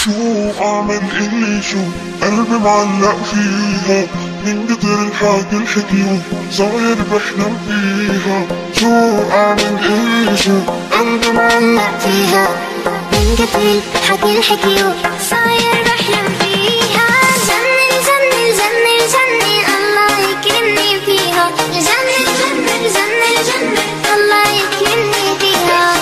شو أعمل اللي شو قلبي معلق فيها من قدر الحاجة الحكيو صاير بحلم فيها. شو أعمل اللي شو قلبي معلق فيها من قدر الحاجة الحكيو صاير بحلم فيها. جنن جنن جنن جنن الله يكرمني فيها. جنن جنن جنن جنن الله يكرمني فيها.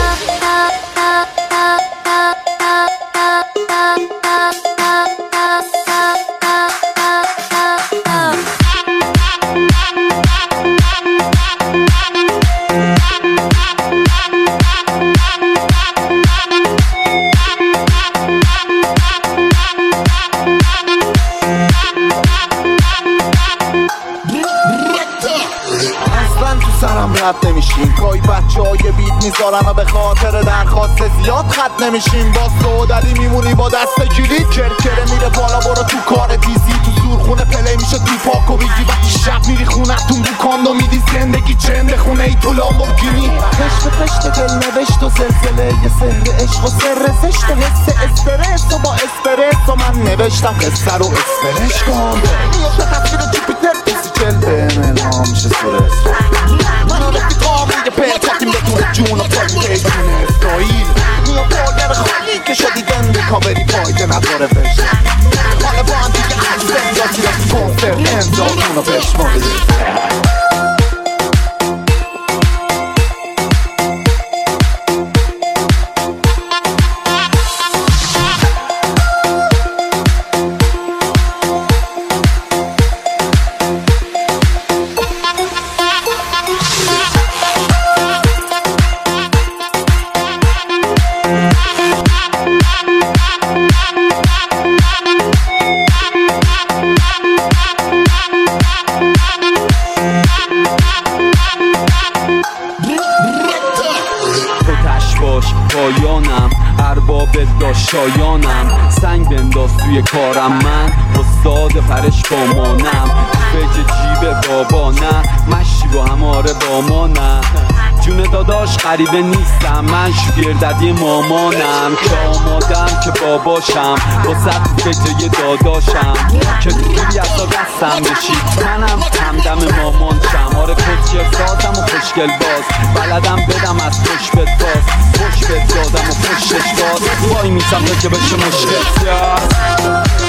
سرم رد نمیشیم گاهی بچه های بیت میذارن و به خاطر درخواست زیاد خط نمیشیم. با سعودلی میمونی با دست کلید کرکره میره بالا برو تو کار دیزی. تو زورخونه پلی میشه تو پاکو بیگی وقتی شب میری خونتون رو کاندو میدی. زندگی چنده خونه ای تو لامبورگینی. پشت پشت دل نوشت و زلزله یه سهر عشق و سر زشت و حس استرس و با استرس و من نوشتم قصه رو استرش کنده. میفته تصویر جوپیتر پیسی چلده ملها میشه سورس. من و رفیقام روی پلکاتیم بتونه جون و پاکه جون اسرائیل. میو بولگر خالی که شدی دنده کابری فایده نداره بشه. حالا با هم دیگه عکسن یا تیرک کنسرت امضاتون رو بشمارید. پایانم ارباب داشایانم سنگ بنداز توی کارم من استاد پرش با مانم. بج جیب بابا نه مشی با هماره با ما نه. جون داداش غریبه نیستم من شگرددی مامانم که آمادم که باباشم با سبت فجه داداشم که دوری از دستم بشید منم همدم مامانشم. آره کچر سازم و خوشگل باز بلدم بدم از خوش بد باز خوش بد دادم و خوشش باز وای میسم که بشه مشکل